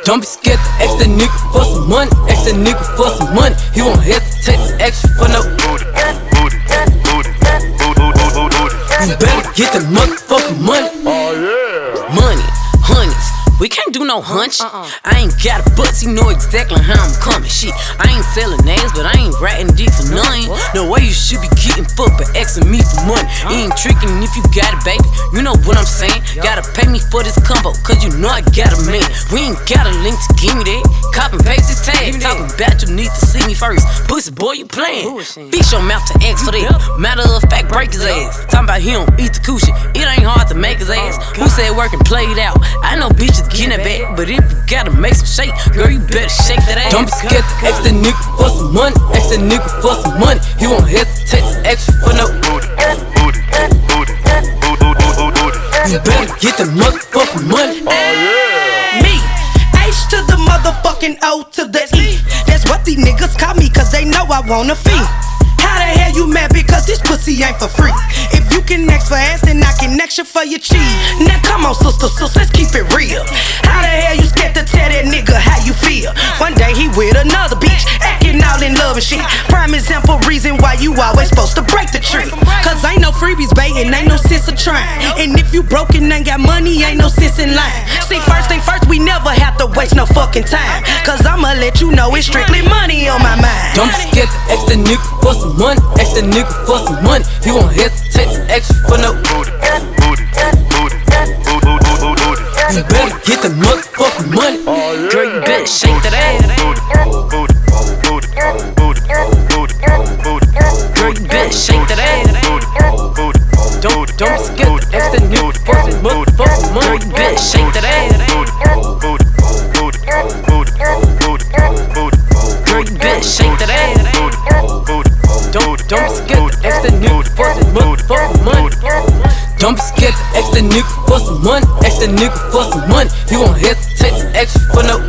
Don't be scared to ask that nigga for some money. Ask that nigga for some money. He won't hesitate to ask you for no. You better get the motherfucking money. Oh yeah. Money, honeys. We can't do no hunch. I ain't got a butts, you know exactly how I'm coming. Shit, I ain't selling ass, but I ain't ratting dick for nothing. No way you should be getting fucked, but asking me for money. You ain't tricking if you got it, baby. You know what I'm saying? Gotta pay me for this combo, cause you know I got a man. We ain't got a link to give me that. Cop and paste this tag. Talking about you need to see me first. Pussy boy, you playing. Bitch your mouth to ask for that. Matter of fact, break his ass. Talking about he don't eat the coochie. It ain't hard to make his ass. Who said work and play it out? I know bitches getting it back, but if you gotta make some shake, girl, you better shake that ass. Don't be scared to ask that nigga for some money. Ask that nigga for some money. He won't hesitate to ask you for no. You better get the motherfucking money. Oh yeah. Me, H to the motherfucking O to the E. That's what these niggas call me, cause they know I want a fee. How the hell you mad because this pussy ain't for free? If you can ask for ass, then I can ask you for your cheese. Now come on, sister, let's keep it real. How the hell you scared to tell that nigga how you feel? One day he with another bitch, acting all in love and shit. Prime example reason why you always supposed to break the tree. Cause ain't no freebies, bae, and ain't no sense of trying. And if you broke and ain't got money, ain't no sense in line. See, first thing first, we never have to waste no fucking time. Cause I'ma let you know it's strictly money on my mind. Don't be scared to ask that nigga for some money. Ask that nigga for some money. He won't hesitate to ask you for no. You better get the motherfucking money. Girl, you better shake that ass. Girl, you better shake that ass. Don't be scared to ask that nigga for some motherfucking money. Girl, you better shake that ass. Girl, you better shake that ass. Don't be scared to ask that nigga for some motherfucking money. Don't be scared to ask that nigga for some money. Ask that nigga for some money. He won't hesitate to ask you for no.